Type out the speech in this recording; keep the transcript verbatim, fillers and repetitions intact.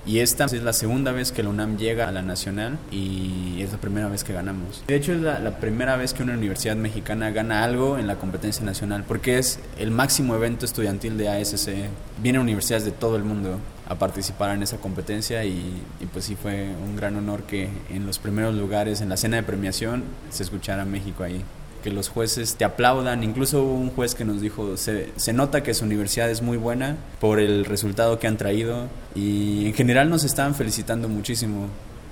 Y esta es la segunda vez que la UNAM llega a la nacional y es la primera vez que ganamos. De hecho, es la, la primera vez que una universidad mexicana gana algo en la competencia nacional, porque es el máximo evento estudiantil de A S C. Vienen universidades de todo el mundo a participar en esa competencia y, y pues sí fue un gran honor que en los primeros lugares, en la cena de premiación, se escuchara México ahí. Que los jueces te aplaudan. Incluso hubo un juez que nos dijo, se, se nota que su universidad es muy buena por el resultado que han traído, y en general nos estaban felicitando muchísimo.